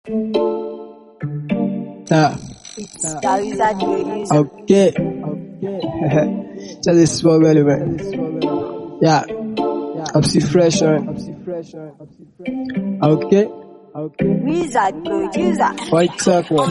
Okay. Just a small element. Yeah. Upsy fresh on. Okay. Wizard producer. What's up, man?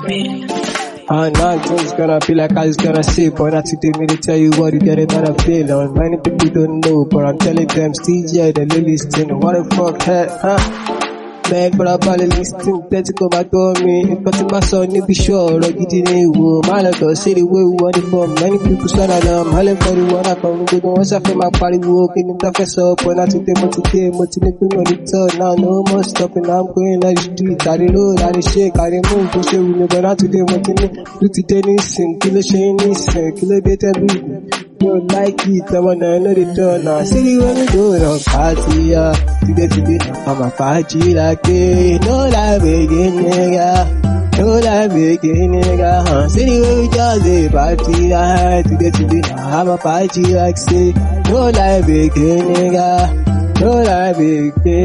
Now things gonna be like I was gonna say, but not today, me to tell you what you get another feel on. Many people don't know, but I'm telling them, TJ, the lilies thing, what the fuck, huh? Man, but I'm probably listening, let's go back to me. But in my son, you be sure, or you didn't know. My little city where we want it from. Many people stand at them, I'll for the one I come. They don't want to feel my party walking in the face up. When I today, but today, but today, on the turn. Now, no more stopping, I'm going like the street. I the road, I the shake, I the move, push it with me. But not today, but today, do today, listen, kill a shame, listen, kill a bit and breathe. You like it, I wanna know the turn. Now, see when we go on party, yeah. Today, I'm a party like it. No life again, nigga. No life again, nigga. See when we just a party like today, I'm a party like say. No life again, nigga. No life again.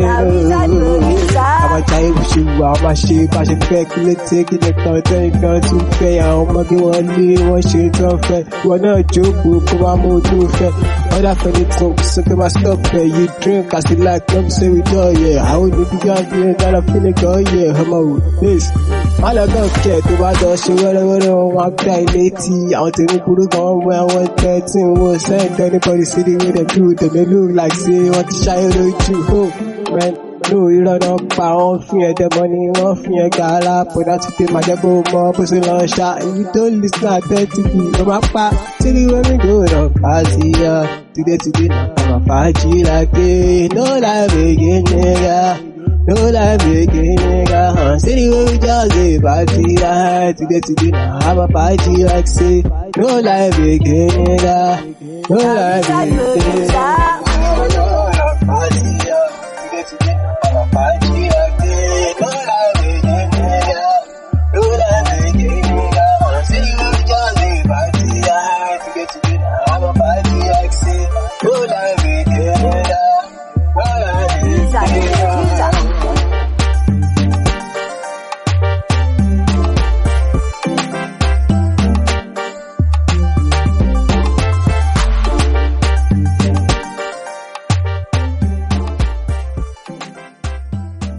I'm a child with you, I'm a shape, I should calculate, taking the content, gun to pay. I'm a give one day, one shit to fair. We're not joke, come on, move to fair. Other funny talks, so come on, stop there. You drink, I still like, come say we do, yeah. I would be being that I feel like, oh yeah, come on, this. All I don't care, to my door, she whatever, one cry, lady. I want to be put on where I want 13 was sent anybody sitting with a dude, and they look like, say, what the child do you, oh, man. No, you don't know, I won't fear the money, won't fear gala, but that's it, my go more, but so long shot, you don't listen, I tell to be, oh, my pa, tell you when we go, no, party, today, I'm a party like it, no life again, nigga, no life again, nigga, say when we just a party like, today, I'm a party like, say, no life again, nigga, no life again, nigga.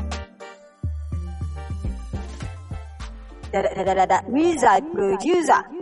Wizard producer.